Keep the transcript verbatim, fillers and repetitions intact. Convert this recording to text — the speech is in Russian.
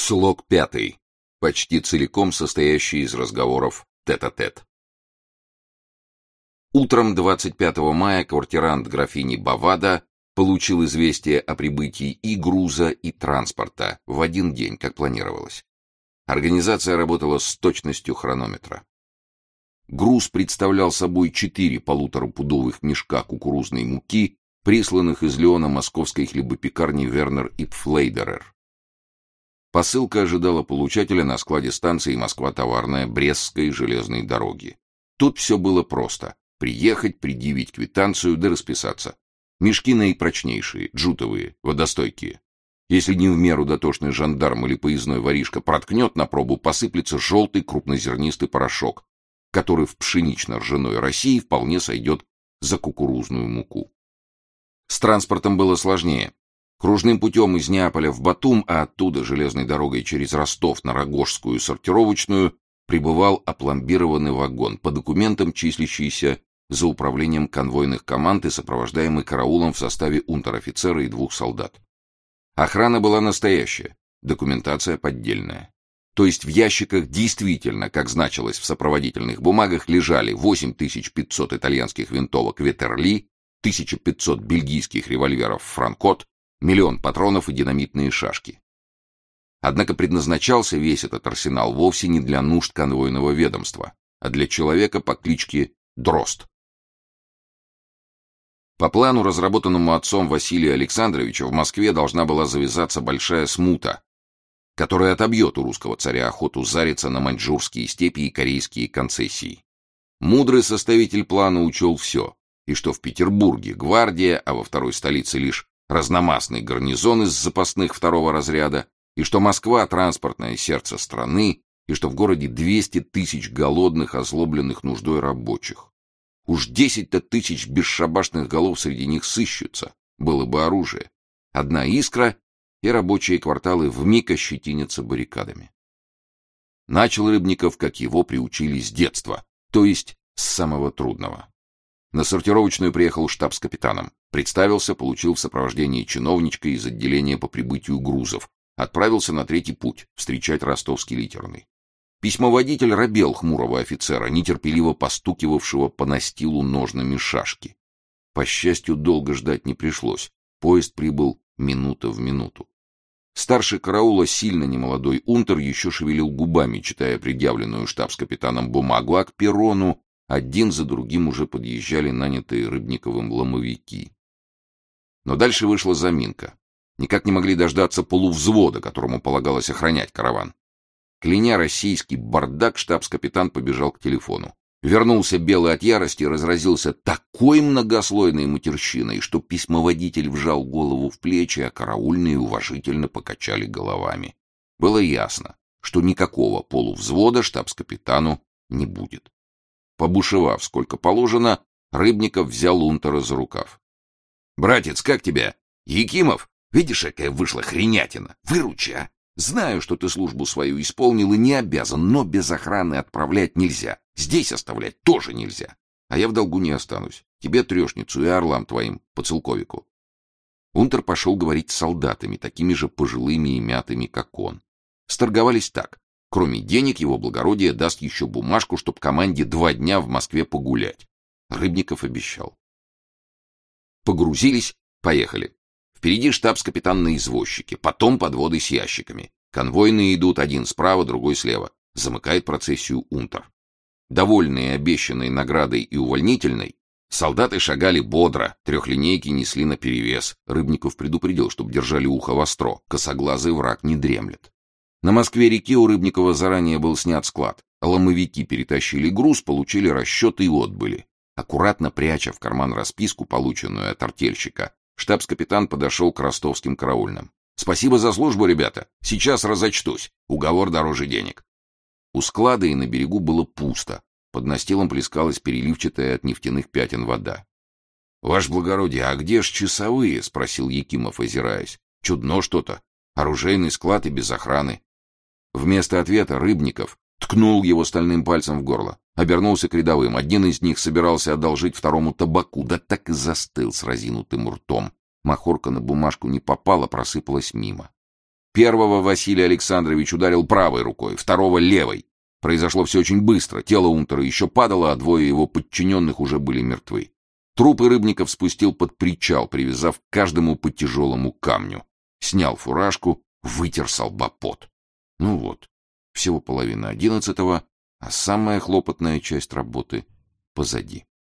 Слог пятый, почти целиком состоящий из разговоров тет-а-тет. Утром двадцать пятого мая квартирант графини Бавада получил известие о прибытии и груза, и транспорта в один день, как планировалось. Организация работала с точностью хронометра. Груз представлял собой четыре полуторапудовых мешка кукурузной муки, присланных из Леона московской хлебопекарни Вернер и Пфлейдерер. Посылка ожидала получателя на складе станции Москва-Товарная Брестской железной дороги. Тут все было просто. Приехать, предъявить квитанцию, да расписаться. Мешки наипрочнейшие, джутовые, водостойкие. Если не в меру дотошный жандарм или поездной воришка проткнет на пробу, посыплется желтый крупнозернистый порошок, который в пшенично-ржаной России вполне сойдет за кукурузную муку. С транспортом было сложнее. Кружным путем из Неаполя в Батум, а оттуда железной дорогой через Ростов на Рогожскую сортировочную прибывал опломбированный вагон, по документам числящийся за управлением конвойных команд и сопровождаемый караулом в составе унтер-офицера и двух солдат. Охрана была настоящая, документация поддельная. То есть в ящиках действительно, как значилось в сопроводительных бумагах, лежали восемь тысяч пятьсот итальянских винтовок Ветерли, тысяча пятьсот бельгийских револьверов Франкот, миллион патронов и динамитные шашки. Однако предназначался весь этот арсенал вовсе не для нужд конвойного ведомства, а для человека по кличке Дрозд. По плану, разработанному отцом Василия Александровича, в Москве должна была завязаться большая смута, которая отобьет у русского царя охоту зариться на маньчжурские степи и корейские концессии. Мудрый составитель плана учел все, и что в Петербурге гвардия, а во второй столице лишь разномастный гарнизон из запасных второго разряда, и что Москва — транспортное сердце страны, и что в городе двести тысяч голодных, озлобленных нуждой рабочих. Уж десять-то тысяч бесшабашных голов среди них сыщутся, было бы оружие. Одна искра, и рабочие кварталы вмиг ощетинятся баррикадами. Начал Рыбников, как его приучили с детства, то есть с самого трудного. На сортировочную приехал штаб с капитаном. Представился, получил в сопровождении чиновничка из отделения по прибытию грузов. Отправился на третий путь, встречать ростовский литерный. Письмоводитель робел хмурого офицера, нетерпеливо постукивавшего по настилу ножнами шашки. По счастью, долго ждать не пришлось. Поезд прибыл минута в минуту. Старший караула, сильно немолодой унтер, еще шевелил губами, читая предъявленную штабс-капитаном бумагу, а к перрону один за другим уже подъезжали нанятые Рыбниковым ломовики. Но дальше вышла заминка. Никак не могли дождаться полувзвода, которому полагалось охранять караван. Кляня российский бардак, штабс-капитан побежал к телефону. Вернулся белый от ярости и разразился такой многослойной матерщиной, что письмоводитель вжал голову в плечи, а караульные уважительно покачали головами. Было ясно, что никакого полувзвода штабс-капитану не будет. Побушевав сколько положено, Рыбников взял унтера за рукав. — Братец, как тебя? Якимов? Видишь, какая вышла хренятина? Выручи, а! Знаю, что ты службу свою исполнил и не обязан, но без охраны отправлять нельзя. Здесь оставлять тоже нельзя. А я в долгу не останусь. Тебе трешницу и орлам твоим, по целковику. Унтер пошел говорить с солдатами, такими же пожилыми и мятыми, как он. Сторговались так. Кроме денег, его благородие даст еще бумажку, чтоб команде два дня в Москве погулять. Рыбников обещал. Погрузились, поехали. Впереди штабс-капитан на извозчике, потом подводы с ящиками. Конвойные идут, один справа, другой слева. Замыкает процессию унтер. Довольные обещанной наградой и увольнительной, солдаты шагали бодро, трехлинейки несли наперевес. Рыбников предупредил, чтоб держали ухо востро, косоглазый враг не дремлет. На Москве-реке у Рыбникова заранее был снят склад. Ломовики перетащили груз, получили расчеты и отбыли. Аккуратно пряча в карман расписку, полученную от артельщика, штабс-капитан подошел к ростовским караульным. — Спасибо за службу, ребята. Сейчас разочтусь. Уговор дороже денег. У склада и на берегу было пусто. Под настилом плескалась переливчатая от нефтяных пятен вода. — Ваше благородие, а где ж часовые? — спросил Якимов, озираясь. — Чудно что-то. Оружейный склад и без охраны. Вместо ответа Рыбников ткнул его стальным пальцем в горло. Обернулся к рядовым. Один из них собирался одолжить второму табаку, да так и застыл с разинутым ртом. Махорка на бумажку не попала, просыпалась мимо. Первого Василий Александрович ударил правой рукой, второго — левой. Произошло все очень быстро. Тело унтера еще падало, а двое его подчиненных уже были мертвы. Трупы Рыбников спустил под причал, привязав к каждому по тяжелому камню. Снял фуражку, вытер со лба пот. Ну вот, всего половина одиннадцатого, а самая хлопотная часть работы позади.